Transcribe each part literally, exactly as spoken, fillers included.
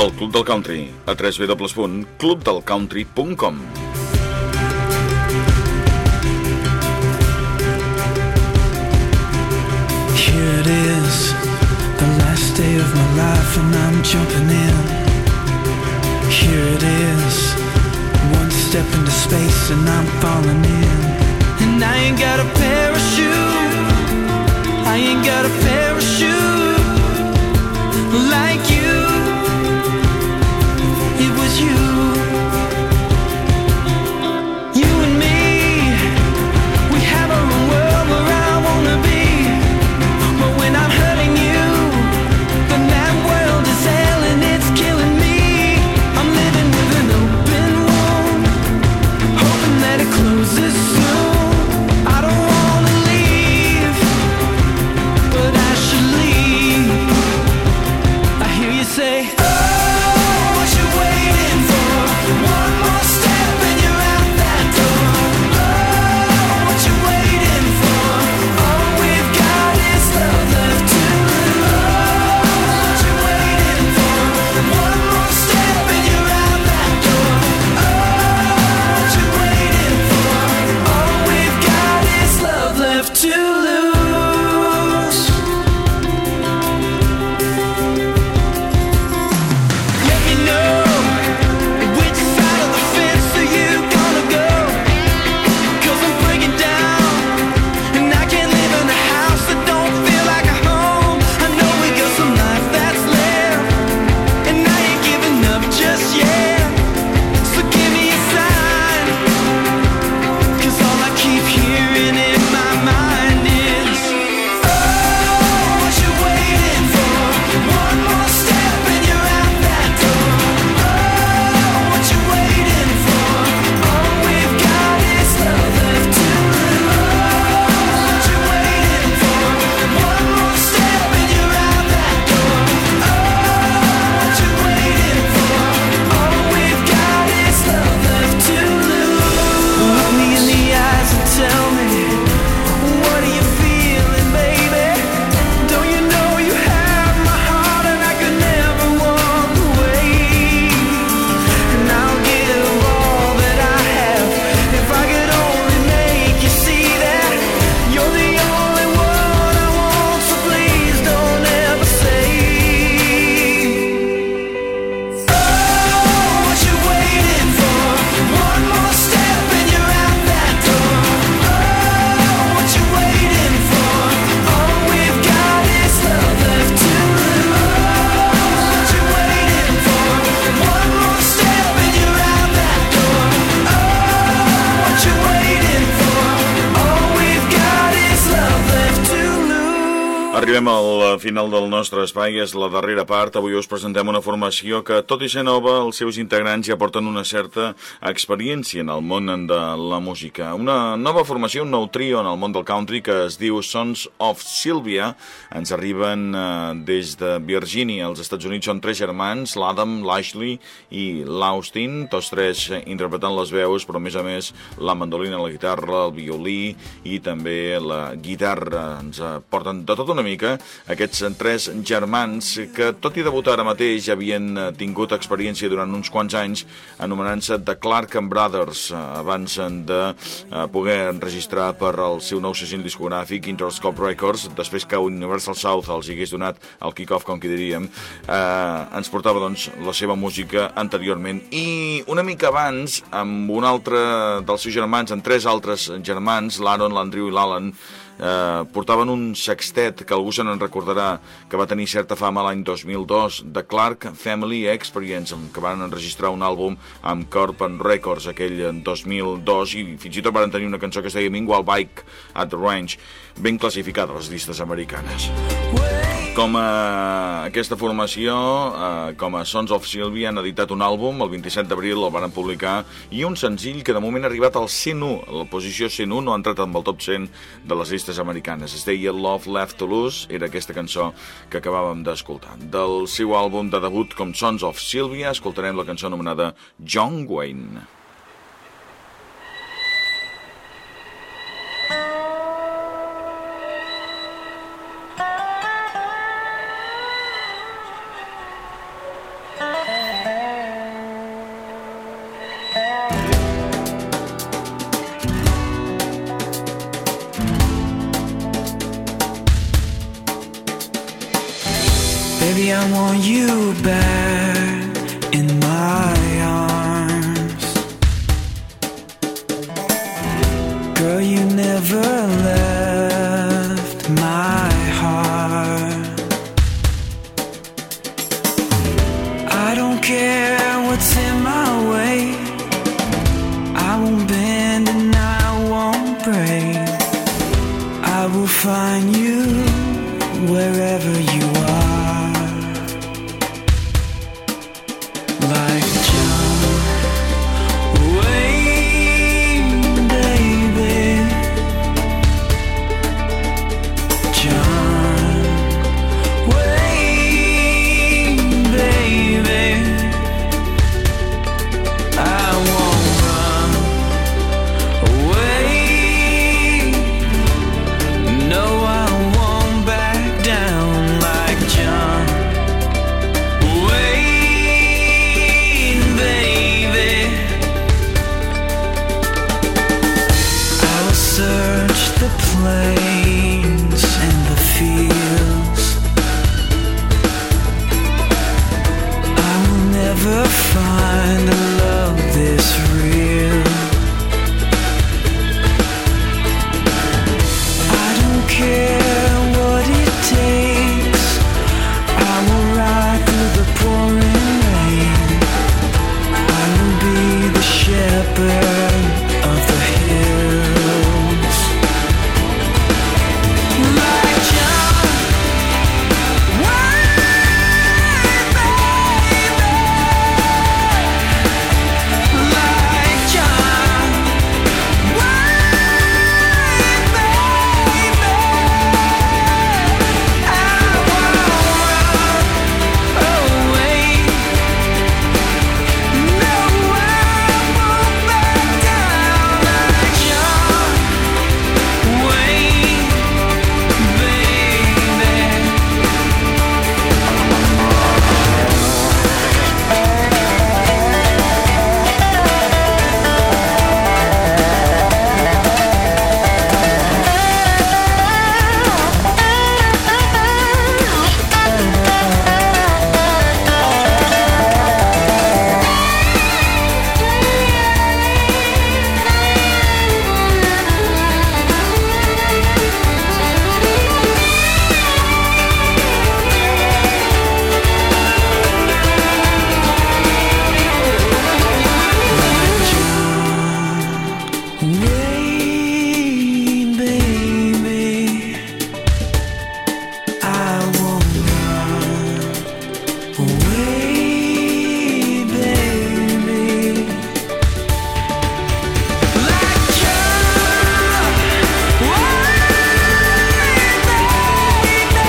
El Club del Country, a w w w punt club del country punt com. Here it is, the last day of my life and I'm jumping in. Here it is, one step into space and I'm falling in. And I ain't got a parachute, I ain't got a parachute like you. It was you, you and me. We have our own world where I wanna be. But when I'm hurting you, then that world is hell and it's killing me. I'm living with an open wound, hoping that it closes soon. I don't wanna leave, but I should leave. I hear you say, oh, what you waiting for? One more step and you're out that door. Oh, what you waiting for? All we've got is love left to lose. Oh, what you waiting for? One more step and you're out that door. Oh, what you waiting for? All we've got is love left to lose. Let me know which side of the fence are you gonna go? 'Cause I'm breaking down and I can't live in a house that don't feel like a home. I know we got some life that's left and I ain't giving up just yet. So give me a sign, 'cause all I keep hearing in my mind is, oh, what you waiting for? One more step and you're out that door. Oh, what you waiting for? All we've got is love left to lose. Oh, what you waiting for? One more step and you're out that door. Oh, what you waiting for? All we've got is love left to lose. Look me in the eyes and tell me, what are you feeling, baby? Don't you know you have my heart and I could never walk away? And I'll give all that I have if I could only make you see that you're the only one I want. So please don't ever say, oh, what you waiting for? One more step and you're out that door. Oh, what you waiting for? All we've got is love left to lose. Oh, what you waiting for? One more step and you're out that door. Oh, what you waiting for? All we've got is love left to lose. Arribem al final del nostre espai, és la darrera part. Avui us presentem una formació que, tot i ser nova, els seus integrants ja porten una certa experiència en el món de la música. Una nova formació, un nou trio en el món del country que es diu Sons of Sylvia. Ens arriben eh, des de Virgínia, als Estats Units. Són tres germans, l'Adam, l'Ashley i l'Austin, tots tres eh, interpretant les veus, però a més a més la mandolina, la guitarra, el violí i també la guitarra. Ens eh, porten de tot una mica aquests tres germans que, tot i debutar ara mateix, ja havien eh, tingut experiència durant uns quants anys anomenant-se The Clark and Brothers, eh, abans de eh, poder enregistrar per al seu nou segell discogràfic Interscope Records, després que Universal South els hi hagués donat el kick-off, com que diríem. Eh, ens portava doncs la seva música anteriorment, i una mica abans, amb un altre dels seus germans, amb tres altres germans, l'Aaron, l'Andrew i l'Alan, eh, portaven un sextet que algú se n'en recordarà, que va tenir certa fama l'any dos mil dos, The Clark Family Experience, que van enregistrar un àlbum amb Corpan Records aquell dos mil dos, i fins i tot van tenir una cançó que es deia Meanwhile Bike at the Range, ben classificada a les llistes americanes. Com a aquesta formació, eh, com a Sons of Sylvia, han editat un àlbum, el vint-i-set d'abril el van publicar, i un senzill que de moment ha arribat al cent u, a la posició cent u, no ha entrat amb el top cent de les llistes americanes. Es deia Love Left to Lose, era aquesta cançó que acabàvem d'escoltar. Del seu àlbum de debut com Sons of Sylvia, escoltarem la cançó anomenada John Wayne. Oh, Baby, I want you back in my arms. Girl, you never left my heart. I don't care what's in my way. I won't bend and I won't break. I will find you wherever you are. Like John Wayne, baby. John Wayne, baby. I won't run away. No, I won't back down like John Wayne, baby. I will search the plains and the fields. I will never find a love this real. I don't care what it takes. I will ride through the pouring rain. I will be the shepherd of the hills. Like John Wayne, baby. Like John Wayne, baby. I won't run away. No, I won't back down like John Wayne, baby. Wayne, baby. I won't run away, baby. Like John Wayne, baby.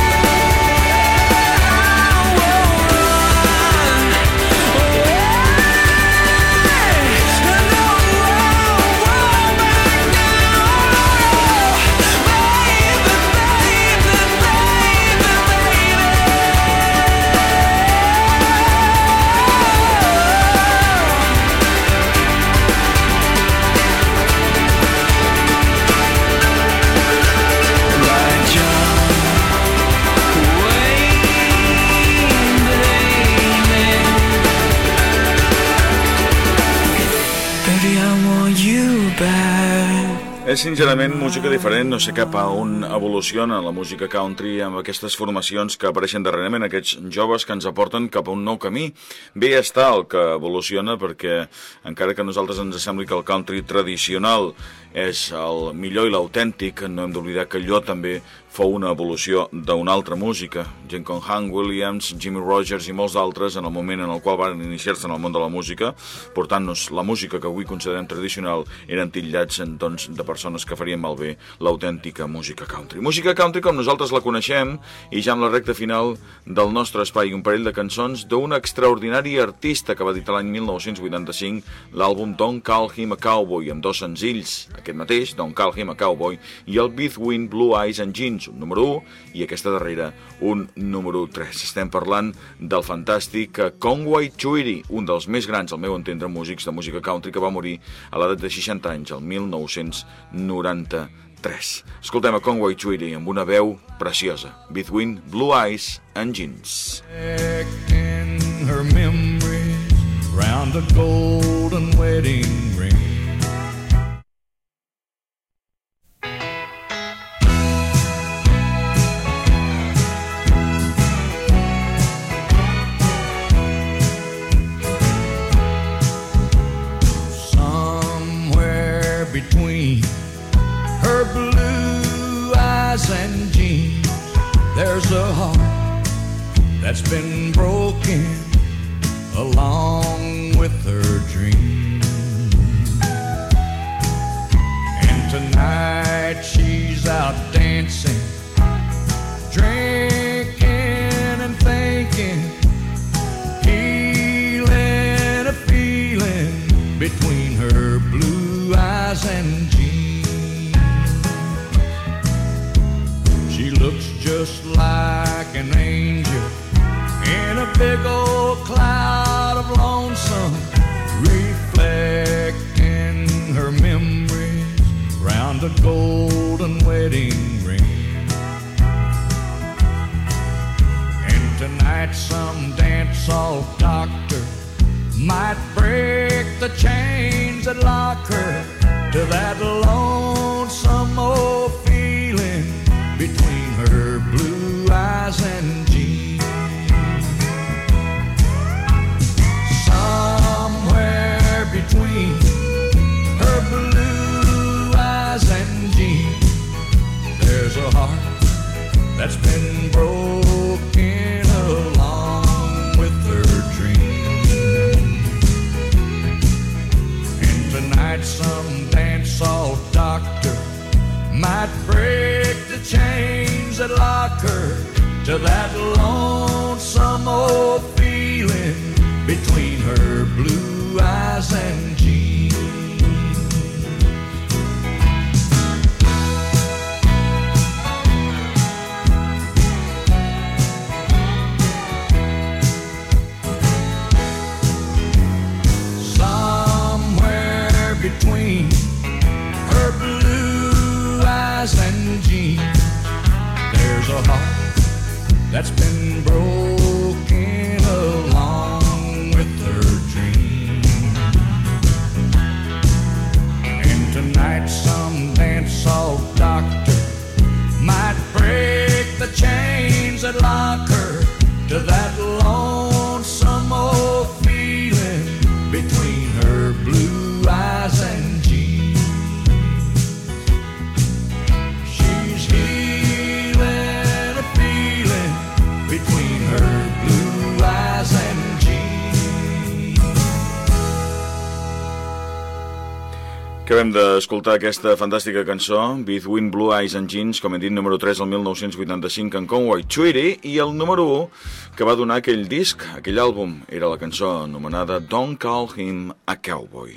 I won't run away. No, I won't back down, baby, baby, like John Wayne, baby. Baby, I want you back. És sincerament música diferent, no sé cap a on evoluciona la música country amb aquestes formacions que apareixen darrerament, aquests joves que ens aporten cap a un nou camí. Bé està el que evoluciona, perquè encara que a nosaltres ens sembli que el country tradicional és el millor i l'autèntic, no hem d'oblidar que allò també fou una evolució d'una altra música. Gent com Hank Williams, Jimmy Rogers i molts d'altres, en el moment en el qual van iniciar-se en el món de la música, portant-nos la música que avui considerem tradicional, eren titllats doncs, de persones que farien malbé l'autèntica música country. Música country com nosaltres la coneixem, i ja amb la recta final del nostre espai, un parell de cançons d'un extraordinari artista que va editar l'any mil nou-cents vuitanta-cinc l'àlbum Don't Call Him a Cowboy, amb dos senzills, aquest mateix, Don't Call Him a Cowboy, i el Between Blue Eyes and Jeans, un número u, i aquesta darrera, un número tres. Estem parlant del fantàstic Conway Twitty, un dels més grans, al meu entendre, músics de música country, que va morir a l'edat de seixanta anys, el mil nou-cents noranta-tres. tres. Escoltem a Conway Twitty amb una veu preciosa. Between Blue Eyes and Jeans. In her memories round a golden wedding ring. Somewhere between her blue eyes and jeans, there's a heart that's been broken along with her dreams. And tonight she's out dancing, drinking and thinking, healing a feeling between her blue eyes and jeans. She looks just like an angel in a big old cloud of lonesome, reflecting her memories round a golden wedding ring. And tonight some dance-hall doctor might break the chains that lock her to that lonesome old feeling between her blue eyes and jeans. Somewhere between her blue eyes and jeans, there's a heart that's been broken along with her dreams. And tonight some dance-hall doctor might break the chains that lock her to that lonesome old feeling between her blue eyes and jeans. Somewhere between her blue eyes and jeans, there's a heart that's been broken along with her dreams. And tonight some dance-hall doctor might break the chains that lock her to that lonesome old feeling between her blue eyes and jeans. She's healing a feeling between her blue eyes and jeans. Acabem d'escoltar aquesta fantàstica cançó, Between Blue Eyes and Jeans, com hem dit, número tres el mil nou-cents vuitanta-cinc en Conway Twitty, i el número u que va donar aquell disc, aquell àlbum, era la cançó anomenada Don't Call Him a Cowboy.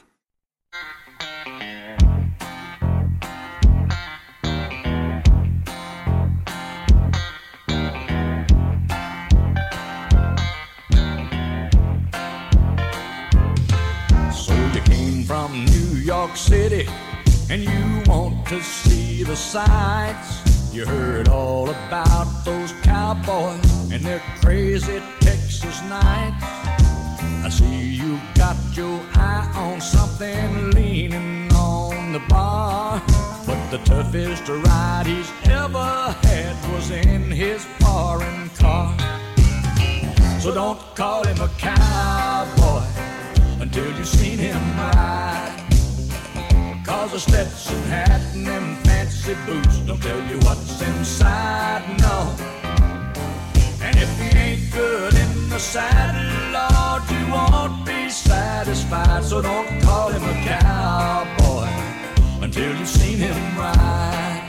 From New York City, and you want to see the sights. You heard all about those cowboys and their crazy Texas nights. I see you got your eye on something leaning on the bar, but the toughest ride he's ever had was in his foreign car. So don't call him a cowboy until you've seen him ride, 'cause a Stetson hat and them fancy boots don't tell you what's inside, no. And if he ain't good in the saddle, Lord, you won't be satisfied. So don't call him a cowboy until you've seen him ride.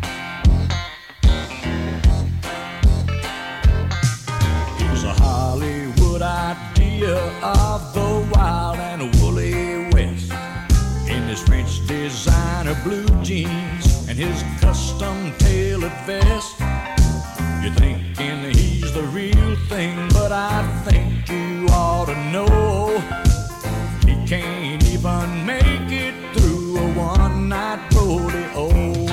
He's a Hollywood idea of the wild and woolly West, in his French designer blue jeans and his custom tailored vest. You're thinking he's the real thing, but I think you ought to know he can't even make it through a one-night rodeo.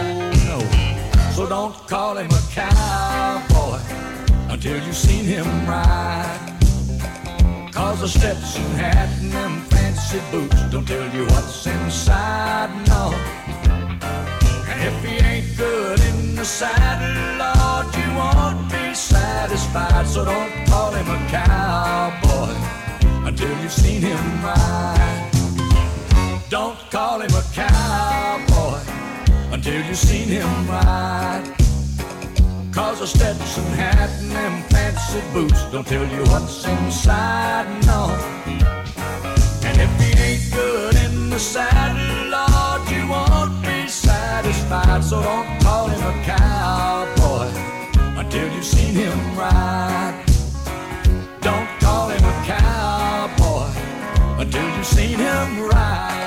you seen him ride. Cause the Stetson hat and them fancy boots don't tell you what's inside, no. And if he ain't good in the saddle, Lord, you won't be satisfied. So don't call him a cowboy until you've seen him ride. Don't call him a cowboy until you've seen him ride. Cause a Stetson hat and them fancy boots don't tell you what's inside, no. And if he ain't good in the saddle, Lord, you won't be satisfied. So don't call him a cowboy until you've seen him ride. Don't call him a cowboy until you've seen him ride.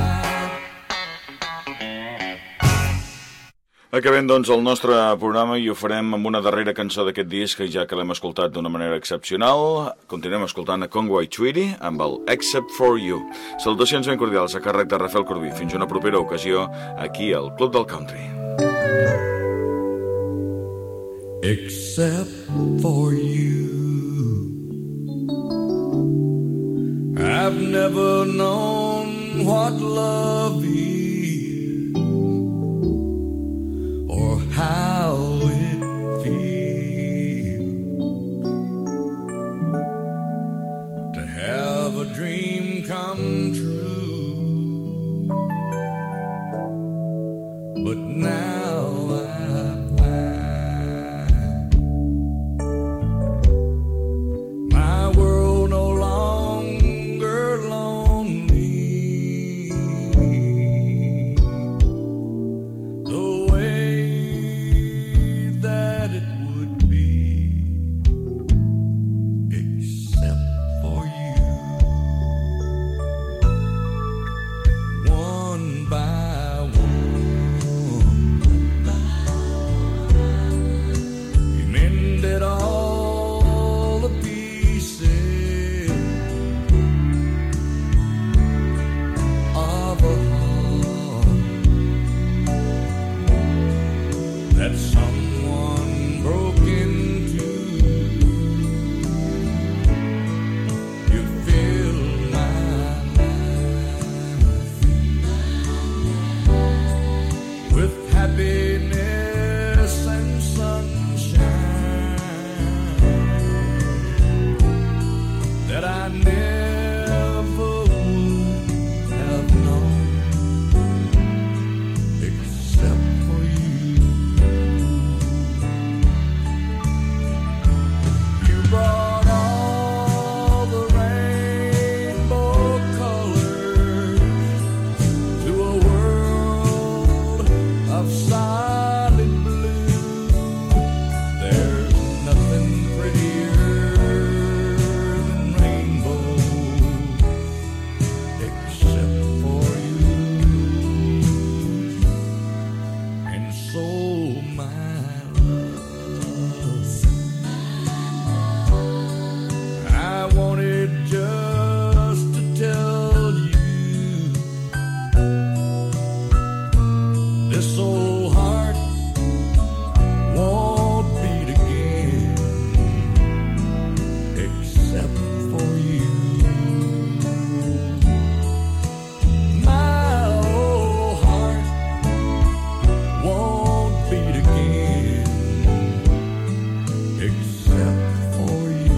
Acabem, doncs, el nostre programa i ho farem amb una darrera cançó d'aquest disc, que ja que l'hem escoltat d'una manera excepcional. Continuem escoltant a Conway Twitty amb el Except for You. Salutacions ben cordials a càrrec de Rafael Corbí. Fins una propera ocasió aquí al Club del Country. Except for you, I've never known what love is, or how it feels to have a dream come true. But now I find my world no longer lonely. The way that it would be, except for you. One by one, you mended all the pieces of a heart that someone broke into. You filled my life with happiness and sunshine that I never would have known, except for you. You brought all the rainbow colors to a world of solid blue. There's nothing prettier than rainbows, except for you. And so, my love, I wanted just to tell you this old heart won't beat again, except for you. My old heart won't beat again, except for you.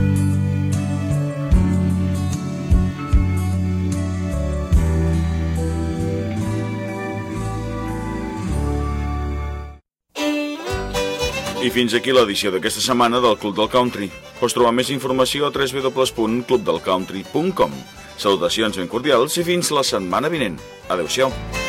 I fins aquí l'edició d'aquesta setmana del Club del Country. Pots trobar més informació a w w w punt club del country punt com. Salutacions ben cordials i fins la setmana vinent. Adéu-siau.